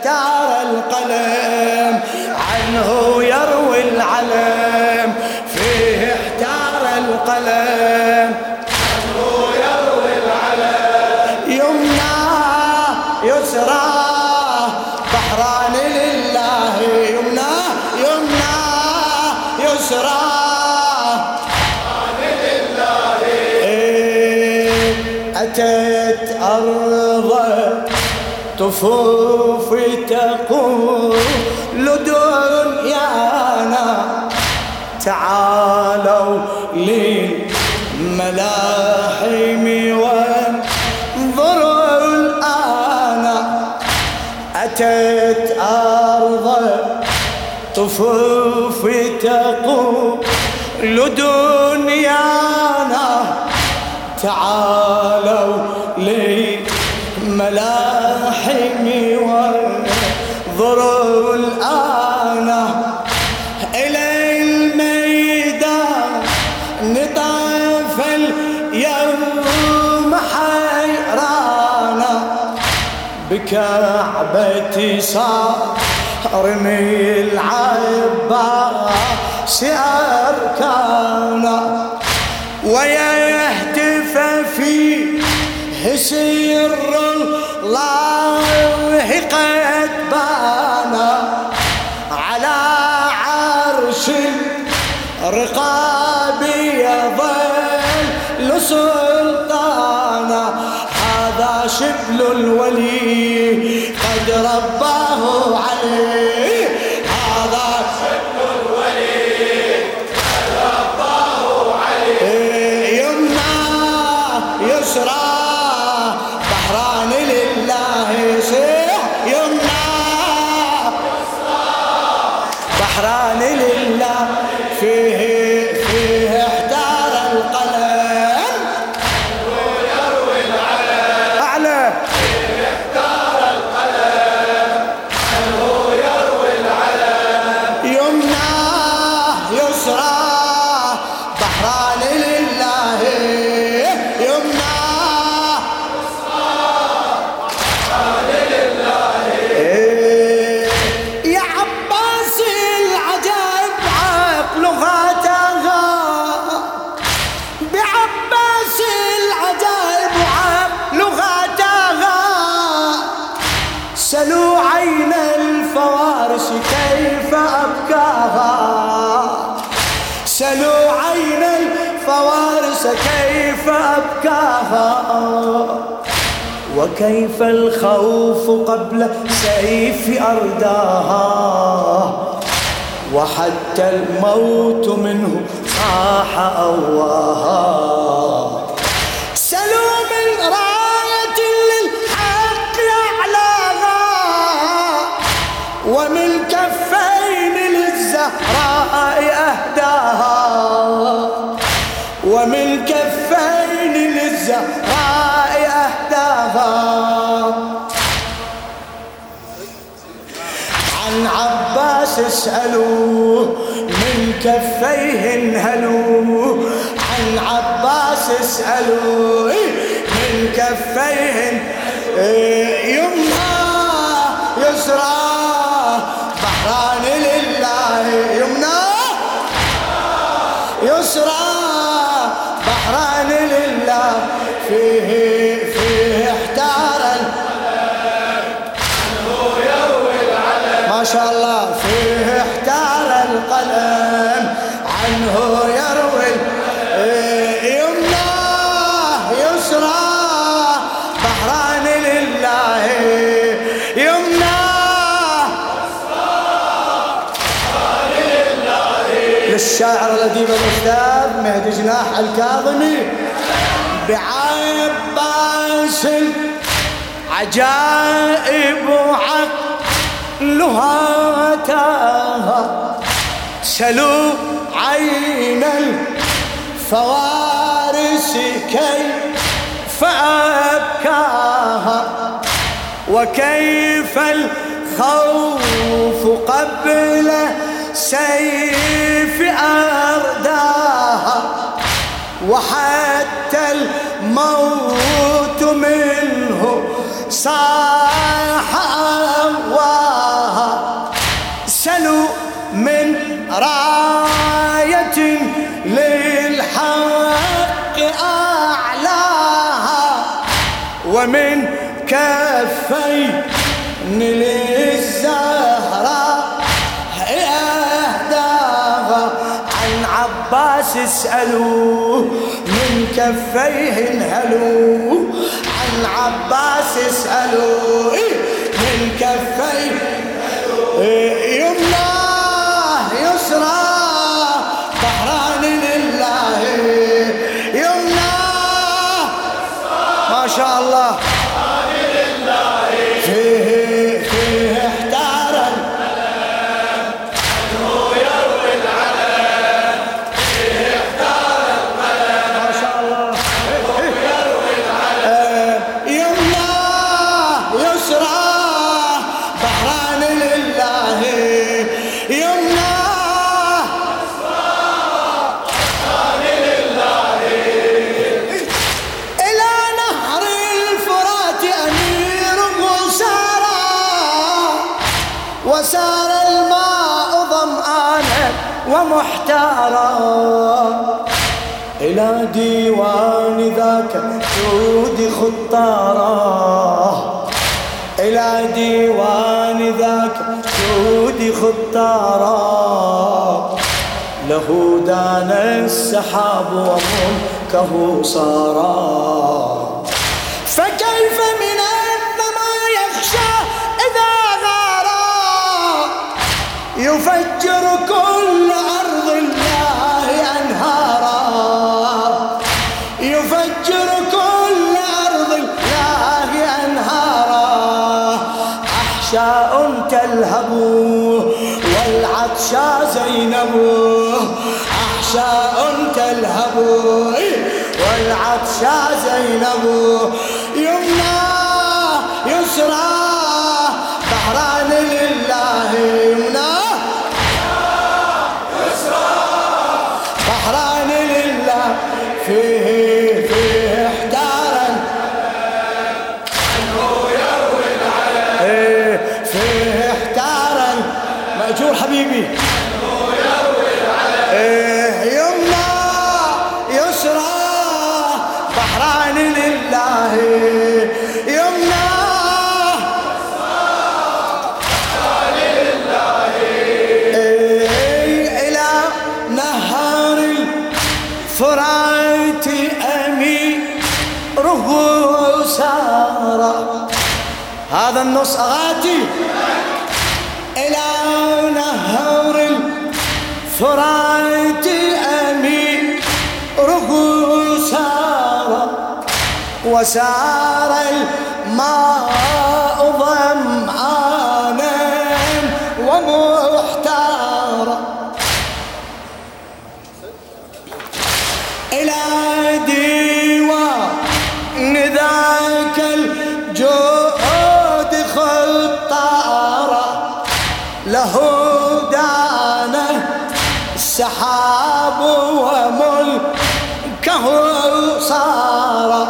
احتار القلم عنه يروي العلم، فيه احتار القلم عنه يروي العلم. يمنى يسرى بحران لله، يمنى يمنى يسرى بحران لله. أتت أرض طفوف تقول دنيانا، تعالوا للملاحم وانظروا الآن. أتت أرض طفوف تقول دنيانا، تعالوا للملاحم وانظروا الآن. إلى الميدان نطاف اليوم حيرانا، بكعبة صارمي العباس أركانا، ويهتف فيه سر الله قد بانا، على عرش الرقاب يظل سلطانا. هذا شبل الولي قد رباه عليه، هذا شبل الولي قد رباه عليه. يمنى يسرى بحران لله، صيح يمنى يسرى بحران لله. فيه احتار القلم يروي العلم، أعلى فيه احتار القلم يروي العلم. يمنى يسرى بحران لله، يمنى يسرى بحران لله. يا عباس العجائب لغتها، بعباس العجائب لغتها. سلوا عين الفوارس كيف أبكاها، سلوا عين الفوارس كيف أبكاها. وكيف الخوف قبل سيف أرداها، وحتى الموت منه صاح أواها. سلوا من راية للحق يعلاها، ومن كفين للزهراء أهداها، ومن كفين للزهراء أهداها. عن عباس اسألوا من كفيه انهلوا، عن عباس اسألوا من كفيه. يمنى يسرى بحران لله، يمنى يسرى بحران لله. فيه احتار ما شاء الله، فيه احتار القلم عنه يروي. يمنى يسرى بحران لله، يمنى يسرى بحران لله. للشاعر الأديب الأستاذ مهدي جناح الكاظمي. بعباس عجائب عقلها تاها، سلوا عين الفوارس كيف أبكاها. وكيف الخوف قبل سيف أرداها، وحتى الموت منه صاح أواها. كفين للزهراء اهداها. عن عباس اسألوه من كفيه انهلوا. عن عباس اسألوه من كفيه يمناه يسراه ظهران لله. يمناه ما شاء الله فيه احتار القلم عنه يروي العلم. فيه احتار القلم ما شاء الله عنه يروي العلم. يمناه يسراه ظهران لله. يمناه يسراه ظهران لله. إلى نهر الفرات أميره سارا وسار الماء ظمآنا ومحتارا. إلى ديوان ذاك جود خطارا. إلى ديوان ذاك جود خطارا. له دان السحاب وملكه صارا. فكيف من الظما يخشى إذا غارا يفجر كل أرض الله أنهارا. يفجر كل أرض الله أنهارا. أحشاء تلهب والعطشى زينب. أحشاء تلهب والعطشى زينب. يمنى يسرى ظهران لله. يمنى يسرى ظهران لله. فيه احتارا عنه يروي العلم. فيه احتارا مأجور حبيبي عنه يروي العلم. يمنى يسرى ظهران لله. يمنى ظهران لله. إلى نهر الفرات أميره سارا. هذا النص أغاتي. إلى نهر الفرات أميره سارا وسار الماء ظمآنا ومحتارا. إلى ديوان ذاك الجود خطارا. له دانه السحاب وملكه صارا.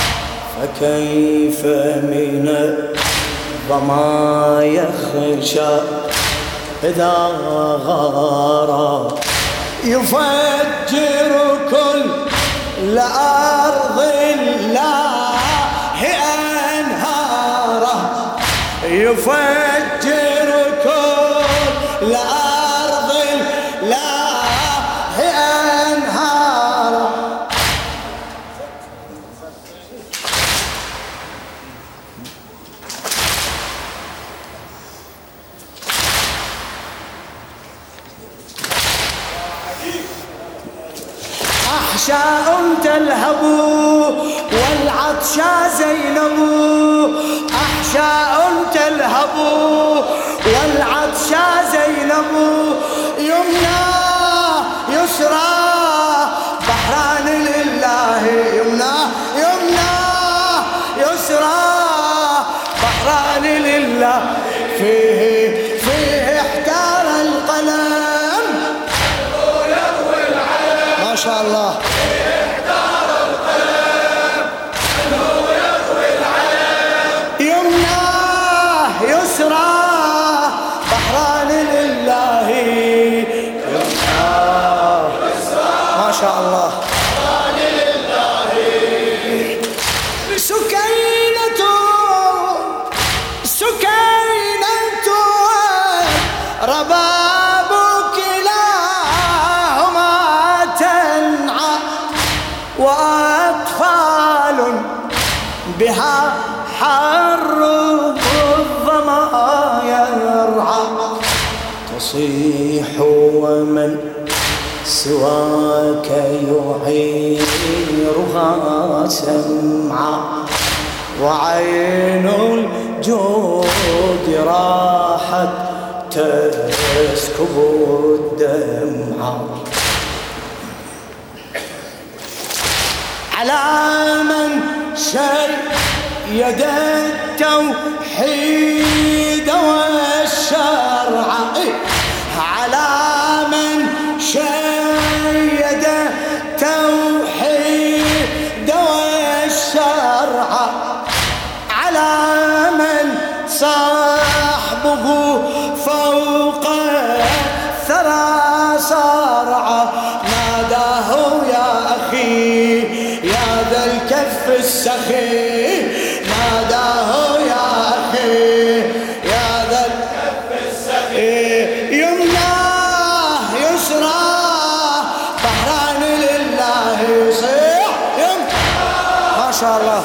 فكيف من الظما يخشى إذا غارا يفجر كل أرض الله أنهارا. يفجر كل أرض الله أنهارا. أحشاء تلهب والعطشى زينب. أحشاء تلهب والعطشى زينب. يمنى يسرى ظهران لله. يمنى يمنى يسرى ظهران لله. فيه احتار القلم يروي العلم. ما شاء الله احتار القلم عنه يروي العلم. يمناه يسرى ظهران لله. يمناه يسرى ما شاء الله ظهران لله. سكينة تصيح ومن سواك يعيرها سمعا وعين الجود راحت تسكب الدمع على من شيد التوحيد والشرع على من شيد التوحيد والشرع على من صاحبه فوق الثرى صرعى ناداه يا أخي يا ذا الكف السخي ناداه يا أخي يا ذا الكف السخي يمناه يسراه بحران لله يصيح ما شاء الله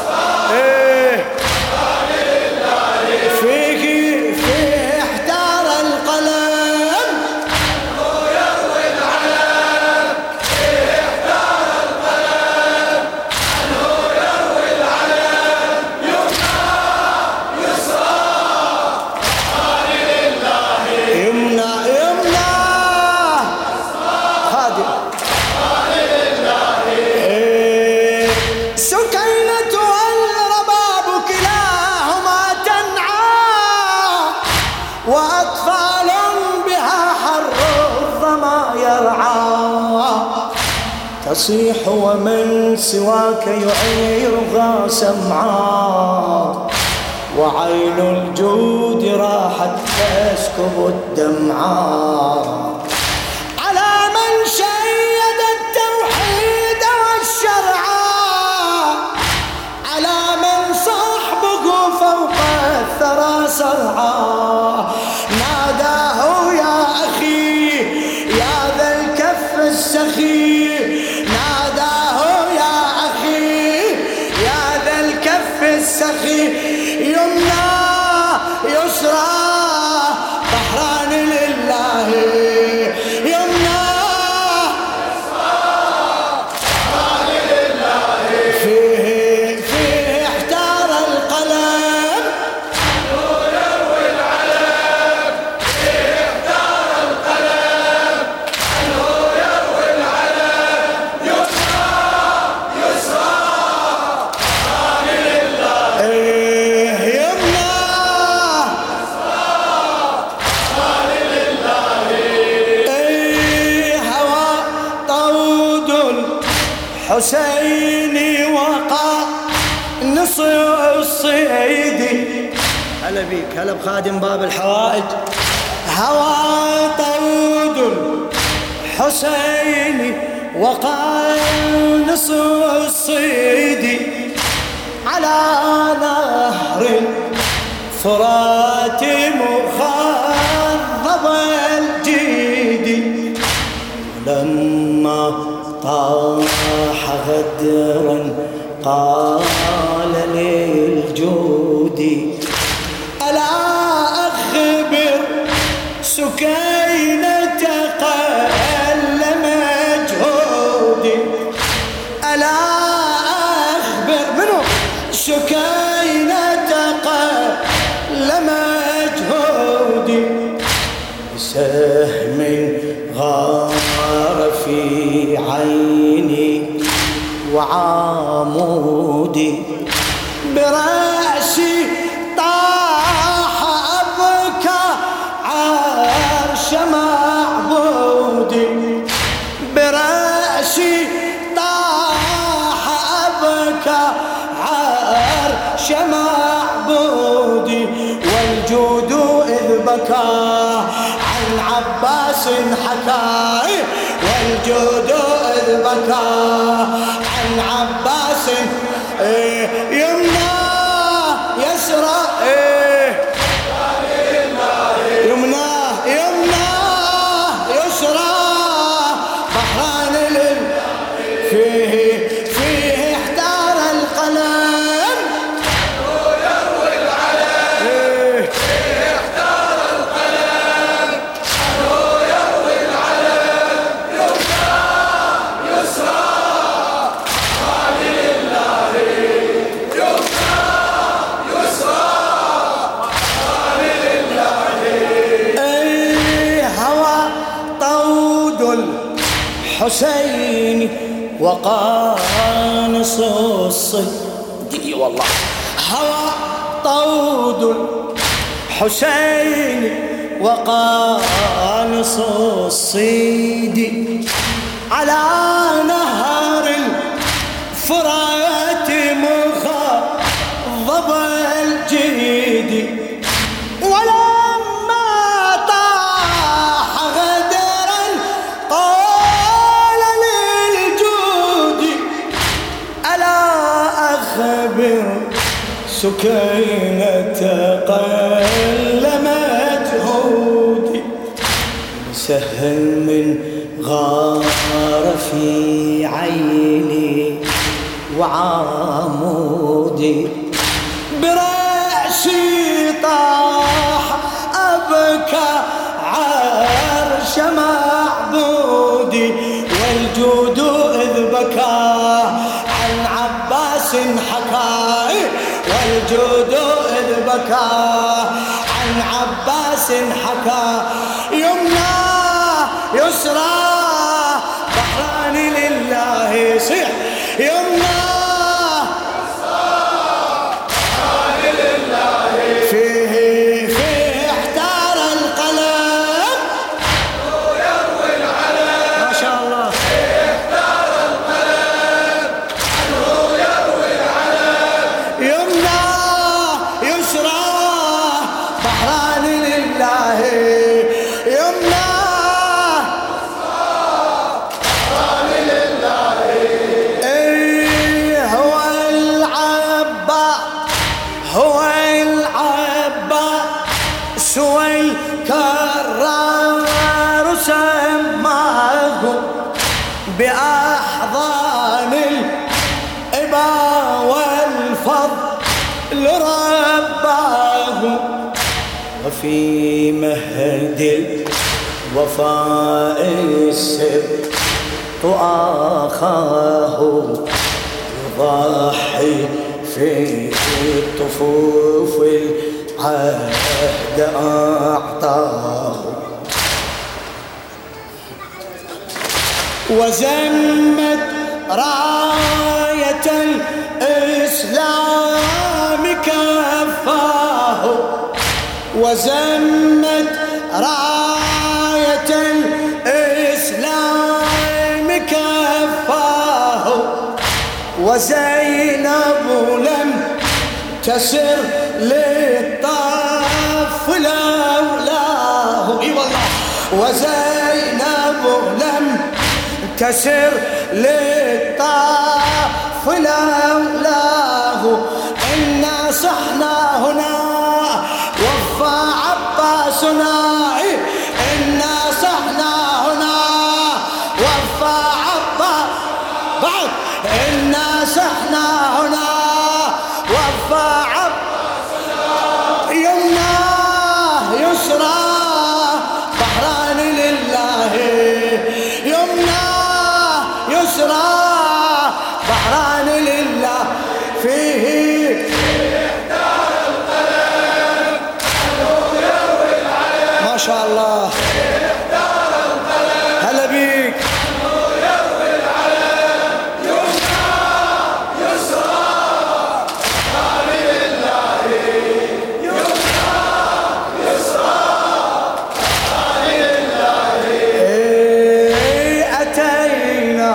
وأطفال بها حر الظما يرعى تصيح ومن سواك يعيرها سمعا وعين الجود راحت تسكب الدمعا على من شيد التوحيد والشرعا على من صحبه فوق الثرى صرعا ناداه يا أخي يا ذا الكف السخي ناداه يا أخي يا ذا الكف السخي يمنى يسرى بحران لله يمنى بحران لله فيه احتار القلم حسيني وقع نصر الصيدي هلا بيك هلا بخادم باب الحوائج هوى طود حسيني وقع نصر الصيدي على نهر فرات مخضب الجيد لما طاح غدرا قال للجود ألا أخبر سكينة قل مجهودي ألا أخبر منه سكينة قل مجهودي بسهم غار في عيني وعامودي برأسي طاح أبكى عرش معبودي برأسي طاح أبكى عرش معبودي والجود إذ بكى عن عباس حكى والجود إذ بكى عن عباس يمنى يسرى يمنى يسرى بحران فيه احتار القلم يروي العلم فيه احتار القلم حسين وقانص الصديق والله هوى طود الحسين وقانص الصيد على نهر الفرات مخضب الجيد ولما طاح غدرا قال للجود ألا أخبر سكينة قلمت هودي سهل من غار في عيني وعمودي برأسي طاح أبكى عرش معبودي والجود إذ بكى عن عباس حكى والجود إذ بكى عن عباس حكى يمنى يسرى بحران لله يصيح يمنى فيه احتار القلم يروي العلم ما شاء الله احتار القلم يروي العلم يمنى يسرى بحران لله يمنى بحران لله ايه هو العباس سوى الكرار سماه بأحضان الإبا والفضل رباه وفي مهد الوفاء السبت أخاه يضحي في الطفوف العهد أعطاه وزمت راية الإسلام كفاه وزمت راية الإسلام كفاه وزينب لم تسر للطف لولاه اي والله وزينب لم تسر للطف لولاه إنا صحنا هنا وفى عباسنا إنا صحنا هنا وفى عباس بعد إنا صحنا هنا وفى عباسنا يمنى يسرى بحران لله يمنى يسرى بحران لله فيه احتار القلم يروي العلم ما شاء الله احتار القلم هلا بيك يروي العلم يمنى يسرى بحران لله يمنى يسرى بحران لله أتينا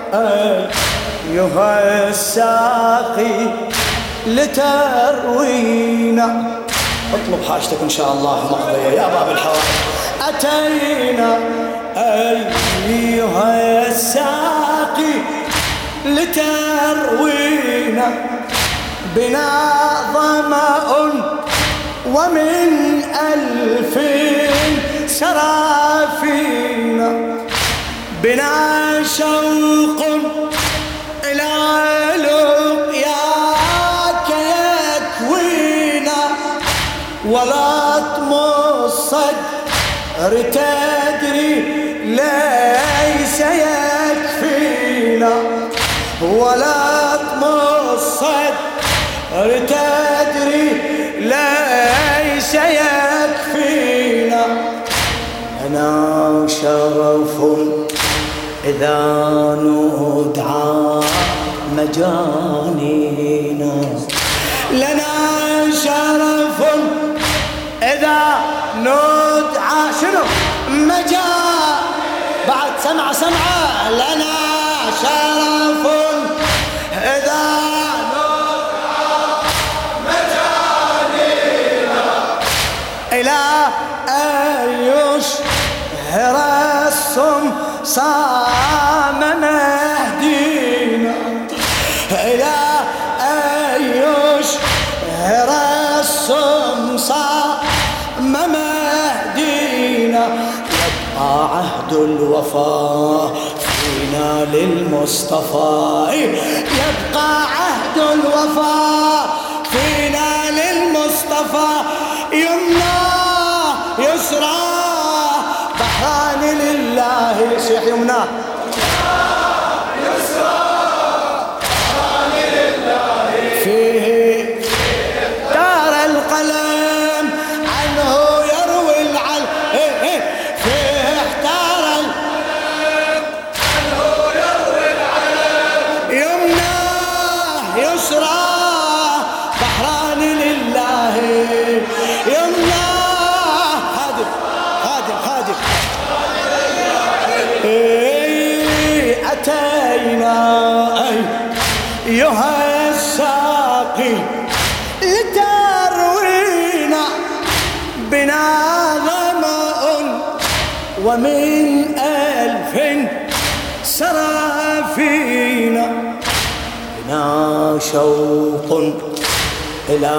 أيها الساقي لتروينا اطلب حاجتك إن شاء الله مقضية يا باب الحوائج أتينا أيها الساقي لتروينا بنا ظمأ ومن 1000 سرى فينا بنا شوق إلى لقياك يكوينا ولطم الصدر تدري ليس يكفينا ولطم الصدر تدري ليس يكفينا أنا شرف إذا ندعى مجانينا لنا شرف إذا ندعى شنو بعد سمعة لنا شرف إذا ندعى مجانينا إلى أن يشهر الصمصام مهدينا إلى أن يشهر الصمصام مهدينا يبقى عهد الوفاء فينا للمصطفى يبقى عهد الوفاء فينا للمصطفى يمنى يسرى بحران لله شيخ يمنى يسرى بحران لله فيه دار القلم عنه يروي العلم فيه احتار القلم عنه يروي العلم يمنى يسرى بحران لله يمنى هادم أتينا أيها الساقي لتروينا بنا ظمأ ومن ألف سرى فينا بنا شوق إلى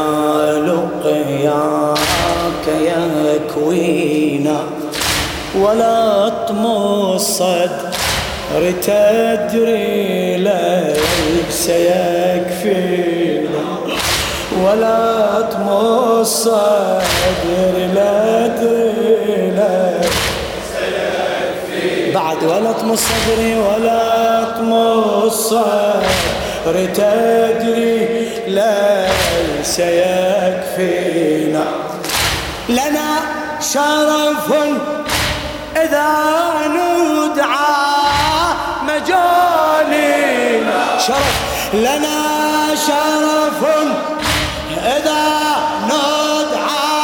لقياك يكوينا ولا اطمس الصدر تدري ليس يكفينا ولا اطمس الصدر لا تدري ليس يكفينا بعد ولا اطمس صدري ولا اطمس الصدر تدري ليس يكفينا لنا شرف إذا ندعى مجانينا شرف لنا شرف إذا ندعى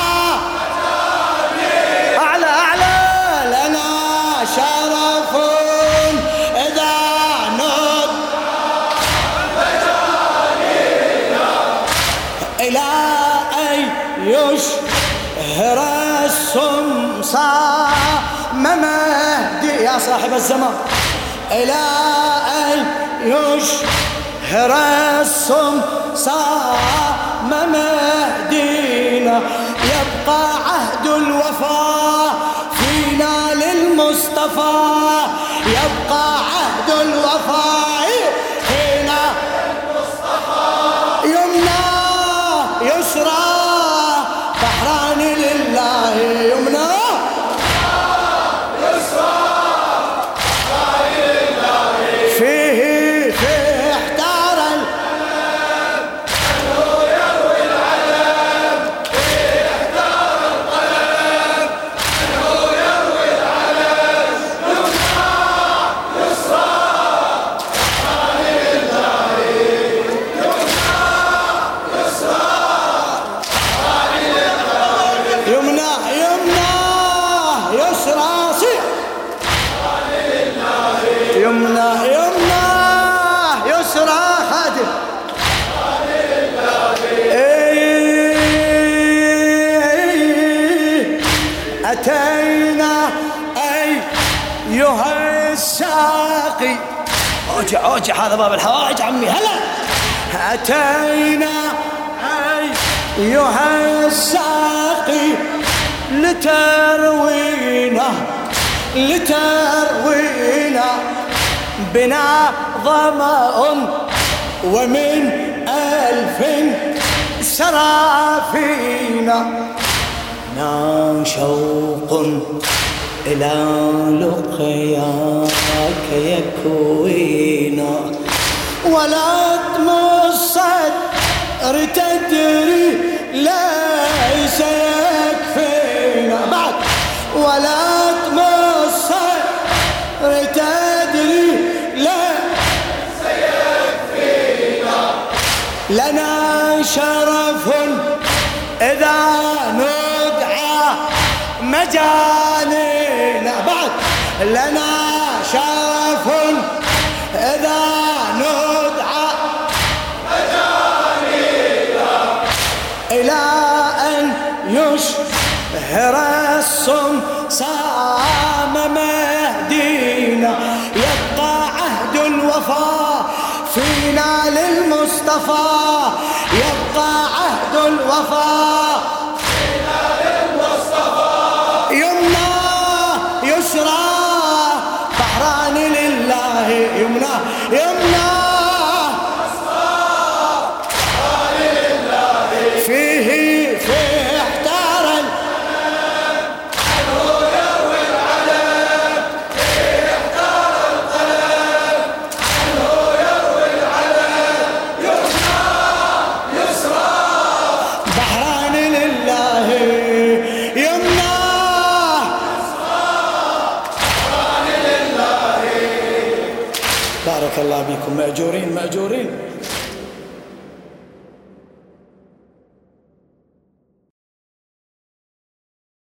مجانينا أعلى لنا شرف إذا ندعى مجانينا إلى أن يشهر الصمصام مهدي يا صاحب الزمان إلى أن يشهر الصمصام مهدينا يبقى عهد الوفاء فينا للمصطفى يبقى عهد الوفاء فينا للمصطفى يمنى يسرى بحران لله يمنى يسرى بحران لله فيه احتار القلم عنه يروي العلم فيه احتار القلم عنه يروي العلم يمنى يسرى بحران لله يمنى يسرى يمنى يسرى صيح يمنى يسرى خادم أتينا أيها الساقي اوجع هذا باب الحوائج عمي هلا أتينا أيها الساقي لتروينا بنا ظمأ ومن ألف سرى فينا نا شوق إلى لقياك يكوينا ولا اطمس الصدر تدري ليس يكفينا بعد ولا اطمس الصدر تدري شرف إذا ندعى مجانينا بعد لنا شرف إذا ندعى مجانينا إلى أن يشهر الصمصام مهدينا يبقى عهد الوفاء فينا للمصطفى يبقى عهد الوفاء فينا للمصطفى يمنى يسرى بحران لله يمنى يمنى بحران لله فيه احتار عنه يروي العلم فيه احتار القلم عنه يروي العلم يمنى يسرى بحران لله يمنى بارك الله بكم مأجورين مأجورين.